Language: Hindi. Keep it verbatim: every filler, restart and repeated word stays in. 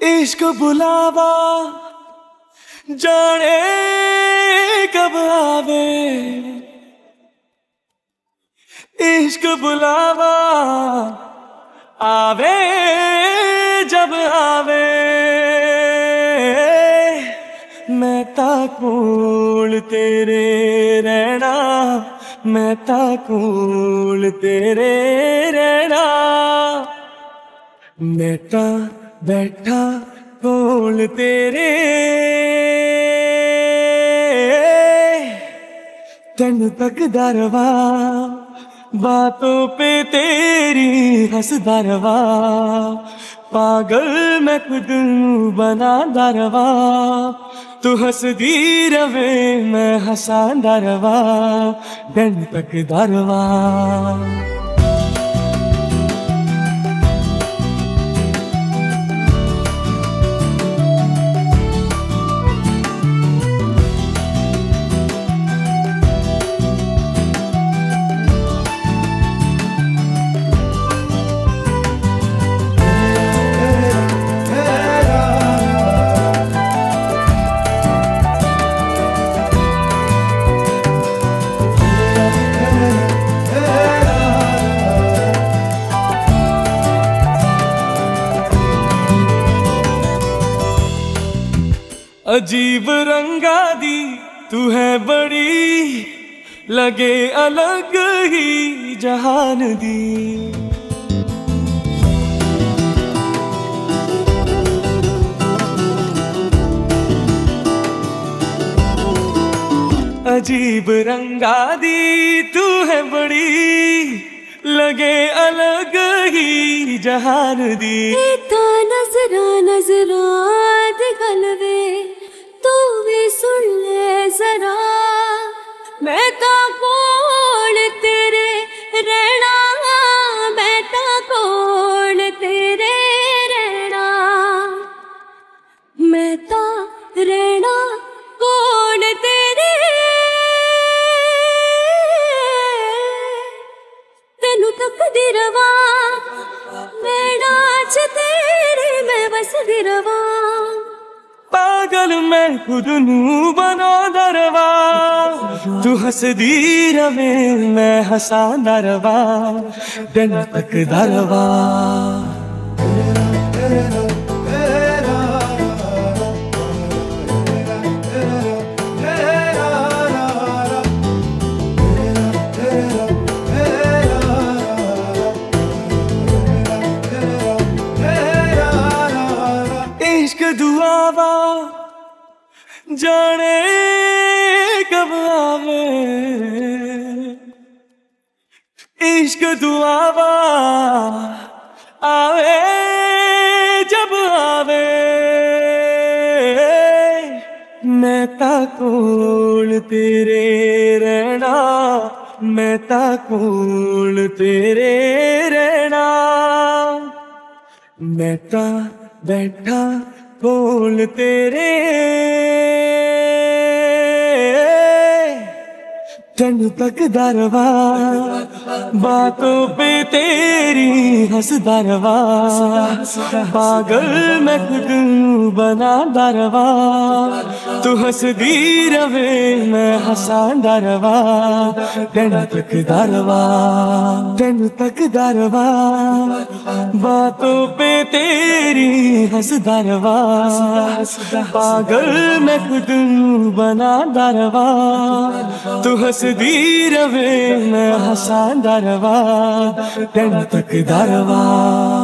इश्क बुलावा जाने कब आवे, इश्क बुलावा आवे जब आवे। मैं ताकूल तेरे रहना, मैं ताकूल तेरे रहना। मैं ता बैठा कोल तेरे, तेन तकदा रवा बातों पे तेरी हंसदा रवा। पागल मैं खुद बनादा रवा, तू हंसदी रवे मैं हंसांदा रवा। तेन तकदा रवा। अजीब रंगा दी तू है बड़ी, लगे अलग ही जहान दी। अजीब रंगा दी तू है बड़ी, लगे अलग ही जहान दी। ता नजरा नजरा दिखलवे तू भी सुन ले जरा। मैं ता कोल तेरे रहना, मैं ता कोल तेरे रहना। मैं ता रहना कोल तेरे, तेनू तकदी रवा मैं नाच तेरे मैं बसदी रवा। पागल मैं खुद नू बनादा रवा, तू हंसदी रवे मैं हंसांदा रवा। तेन तकदा रवा। इश्क दुआवा जाने कब आवे, इश्क दुआवा आवे जब आवे। मैं ताकूल तेरे रहना, मैं ताकूल तेरे रहना। मैं ता बैठा कोल तेरे, तेन तकदा रवा बातों पे तेरी हंसदा रवा। पागल मैं खुद बनादा रवा, तू हंसदी रवे मैं हंसांदा रवा। तेन तकदा रवा, तेन तकदा रवा बातों पे तेरी हंसदा रवा। पागल मैं खुद बनादा रवा, तू हंसदी रवे मैं हंसांदा रवा। तेन तकदा रवा।